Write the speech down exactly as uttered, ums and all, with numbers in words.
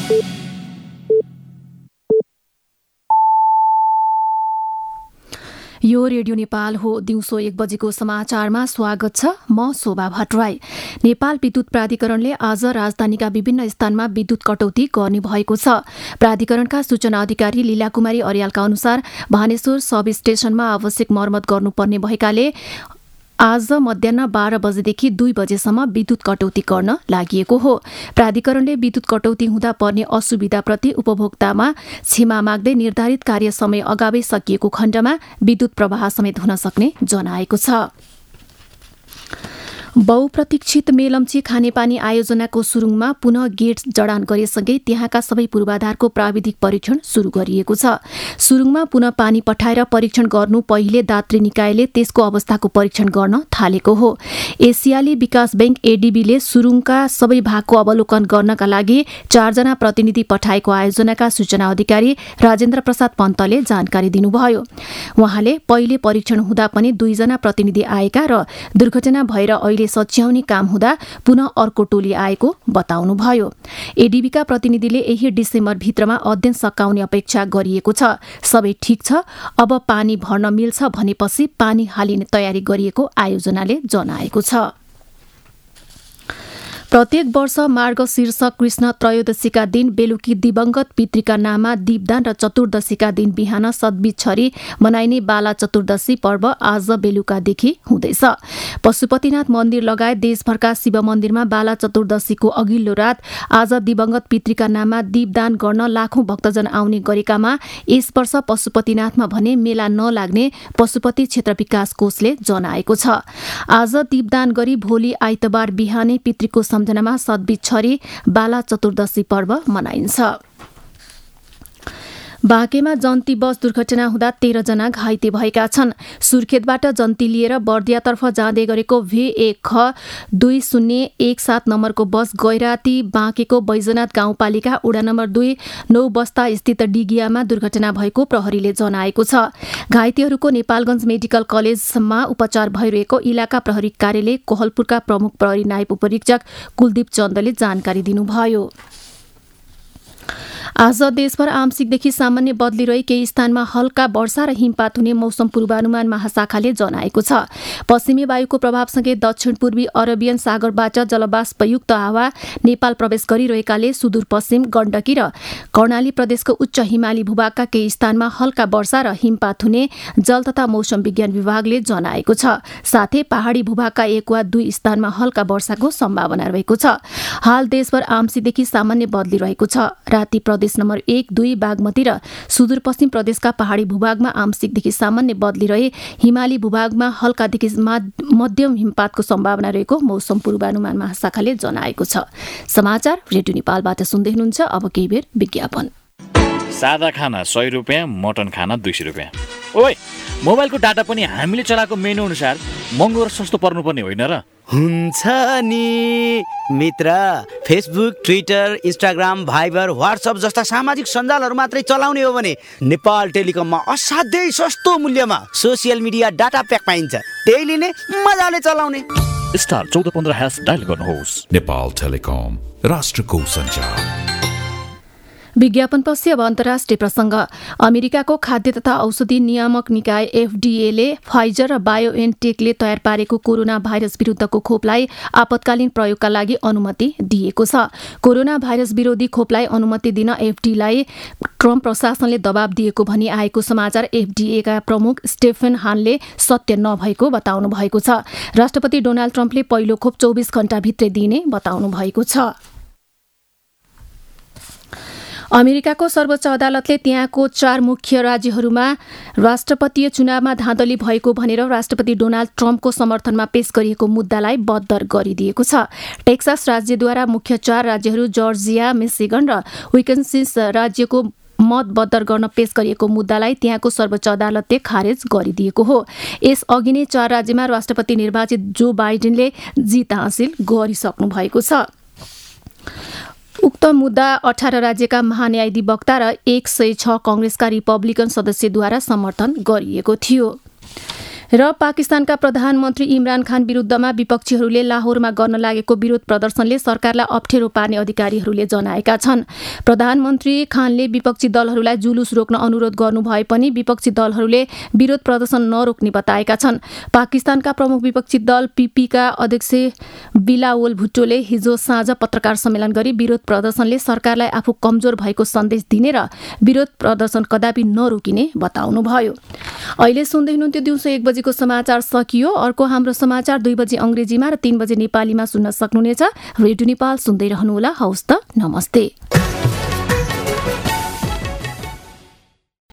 यो रेडियो नेपाल हो। दिउँसो एक बजेको समाचारमा स्वागत छ। म शोभा भट्टराई। नेपाल विद्युत प्राधिकरणले आज राजधानीका विभिन्न स्थानमा विद्युत कटौती गर्ने भएको छ। प्राधिकरणका सूचना अधिकारी लीला कुमारी अर्यालका अनुसार भानेश्वर सब स्टेशनमा आवश्यक मर्मत गर्नुपर्ने भएकाले आज मध्याह बाह्र बजेदेखि दुई बजेसम्म विद्युत कटौती गर्न लागि हो। प्राधिकरणले विद्युत कटौती हुँदा पर्ने असुविधाप्रति उपभोक्तामा क्षमा माग्दै निर्धारित कार्य समय अगावै सकिएको खण्डमा विद्युत प्रवाह समेत हुन सक्ने जनाएको छ। बहुप्रतीक्षित मेलम्ची खानेपानी आयोजनाको सुरुङमा पुनः गेट जडान गरेसँगै त्यहाँका सबै पूर्वाधारको प्राविधिक परीक्षण शुरू गरिएको छ। सुरुङमा पुनः पानी पठाएर परीक्षण गर्नु पहिले दात्री निकायले त्यसको अवस्थाको परीक्षण गर्न थालेको हो। एसियाली विकास बैंक एडीबीले सुरुङका सबै भागको अवलोकन गर्नका लागि चारजना प्रतिनिधि पठाएको आयोजनाका सूचना अधिकारी राजेन्द्र प्रसाद पन्तले जानकारी दिनुभयो। उहाँले पहिले परीक्षण हुँदा पनि दुईजना प्रतिनिधि आएका र दुर्घटना भएर अहिले सच्याउने काम हुँदा पुनः अर्को टोली आएको बताउनुभयो। एडीबीका प्रतिनिधिले यही डिसेम्बर भित्रमा अध्ययन सकाउने अपेक्षा गरिएको छ। सबै ठिक छ, अब पानी भर्न मिल्छ भनेपछि पानी हालिने तयारी गरिएको आयोजनाले जनाएको छ। प्रत्येक वर्ष मार्गशीर्ष कृष्ण त्रयोदशीका दिन बेलुकी दिवंगत पितृका नाममा दीपदान र चतुर्दशीका दिन बिहान सद्बिज छरी मनाइने बाला चतुर्दशी पर्व आज बेलुकादेखि हुँदैछ। पशुपतिनाथ मन्दिर लगायत देशभरका शिव मन्दिरमा बाला चतुर्दशीको अघिल्लो रात आज दिवंगत पितृका नाममा दीपदान गर्न लाखौं भक्तजन आउने गरेकामा यस वर्ष पशुपतिनाथमा भने मेला नलाग्ने पशुपति क्षेत्र विकास कोषले जनाएको छ। आज दीपदान गरी भोलि आइतबार बिहानै पितृको सम्झनामा सद्बिज छरी बाला चतुर्दशी पर्व मनाइन्छ। बाँकेमा जन्ती बस दुर्घटना हुँदा तेह्र जना घाइते भएका छन्। सुर्खेतबाट जन्ती लिएर बर्दियातर्फ जाँदै गरेको भी एक ख दुई शून्य एक सात नम्बरको बस गैराती बाँकेको बैजनाथ गाउँपालिका वडा नम्बर दुई नौ बस्ता स्थित डिगियामा दुर्घटना भएको प्रहरीले जनाएको छ। घाइतेहरूको नेपालगञ्ज मेडिकल कलेजमा उपचार भइरहेको इलाका प्रहरी कार्यालय कोहलपुरका प्रमुख प्रहरी नायब उपरीक्षक कुलदीप चन्दले जानकारी दिनुभयो। आज देशभर आंशिकदेखि सामान्य बदली रही केही स्थानमा हल्का वर्षा र हिमपात हुने मौसम पूर्वानुमान महाशाखाले जनाएको छ। पश्चिमी वायुको प्रभावसँगै दक्षिण पूर्वी अरबियन सागरबाट जलवाष्पयुक्त हावा नेपाल प्रवेश गरिरहेकाले सुदूरपश्चिम गण्डकी र कर्णाली प्रदेशको उच्च हिमाली भूभागका केही स्थानमा हल्का वर्षा र हिमपात हुने जल तथा मौसम विज्ञान विभागले जनाएको छ। साथै पहाड़ी भूभागका एक वा दुई स्थानमा हल्का वर्षाको सम्भावना रहेको छ। हाल देशभर आंशिकदेखि सामान्य बदली रहेको छ। राति प्रदेश नम्बर एक दुई बागमती र सुदूरपश्चिम प्रदेशका पहाड़ी भूभागमा आंशिकदेखि सामान्य बदली रहे हिमाली भूभागमा हल्कादेखि मध्यम हिमपातको सम्भावना रहेको मौसम पूर्वानुमान महाशाखाले जनाएको छ। समाचार रेडियो नेपालबाट सुन्दै हुनुहुन्छ। अब केही बेर विज्ञापन। सादा खाना सय रुपियाँ, मटन खाना दुई सय रुपियाँ। ओइ, मोबाइलको डाटा पनि हामीले चलाएको मेनु अनुसार महँगो र सस्तो पर्नुपर्ने होइन र? हुन्छ नि मित्र। Facebook, Twitter, Instagram, Viber, WhatsApp जस्ता सामाजिक सञ्जालहरू मात्रै चलाउने हो भने नेपाल टेलिकममा असाध्यै सस्तो मूल्यमा सोसियल मिडिया डाटा प्याक पाइन्छ। त्यही लिने, मजाले चलाउने। स्टार चौध पन्ध्र ह्यास डायल गर्नुहोस्। नेपाल टेलिकम, राष्ट्रको सञ्चार। विज्ञापनपछि अब अन्तर्राष्ट्रिय प्रसंग। अमेरिकाको खाद्य तथा औषधि नियामक निकाय एफडीएले फाइजर र बायोएनटेकले तयार पारेको कोरोना भाइरस विरुद्धको खोपलाई आपतकालीन प्रयोगका लागि अनुमति दिएको छ। कोरोना भाइरस विरोधी खोपलाई अनुमति दिन एफडीएलाई ट्रम्प प्रशासनले दबाव दिएको भनी आएको समाचार एफडीएका प्रमुख स्टेफन हानले सत्य नभएको बताउनु भएको छ। राष्ट्रपति डोनाल्ड ट्रम्पले पहिलो खोप चौबिस घण्टाभित्रै दिने बताउनु भएको छ। अमेरिकाको सर्वोच्च अदालतले त्यहाँको चार मुख्य राज्यहरूमा राष्ट्रपतीय चुनावमा धाँधली भएको भनेर राष्ट्रपति डोनाल्ड ट्रम्पको समर्थनमा पेश गरिएको मुद्दालाई बद्तर गरिदिएको छ। टेक्सास राज्यद्वारा मुख्य चार राज्यहरू जर्जिया, मिशिगन र विस्कन्सिन राज्यको मत बद्तर गर्न पेश गरिएको मुद्दालाई त्यहाँको सर्वोच्च अदालतले खारेज गरिदिएको हो। यस अघि नै चार राज्यमा राष्ट्रपति निर्वाचित जो बाइडेनले जित हासिल गरिसक्नु भएको छ। उक्त मुद्दा अठार राज्यका महान्यायाधिवक्ता र एक सय छ कांग्रेसका रिपब्लिकन सदस्यद्वारा समर्थन गरिएको थियो। र पाकिस्तानका प्रधानमन्त्री इमरान खान विरुद्धमा विपक्षीहरूले लाहोरमा गर्न लागेको विरोध प्रदर्शनले सरकारलाई अप्ठ्यारो पार्ने अधिकारीहरूले जनाएका छन्। प्रधानमन्त्री खानले विपक्षी दलहरूलाई जुलुस रोक्न अनुरोध गर्नु भए पनि विपक्षी दलहरूले विरोध प्रदर्शन नरोक्ने बताएका छन्। पाकिस्तानका प्रमुख विपक्षी दल पीपीका अध्यक्ष बिलावल भुट्टोले हिजो साँझ पत्रकार सम्मेलन गरी विरोध प्रदर्शनले सरकारलाई आफू कमजोर भएको सन्देश दिने र विरोध प्रदर्शन कदापि नरोकिने बताउनुभयो। अहिले सुन्दै हुनुहुन्थ्यो दिउँसो एक बजेको समाचार सकियो। अर्को हाम्रो समाचार दुई बजे अङ्ग्रेजीमा र तीन बजे नेपालीमा सुन्न सक्नुहुनेछ। रेडियो नेपाल सुन्दै रहनुहोला। हवस् त, नमस्ते।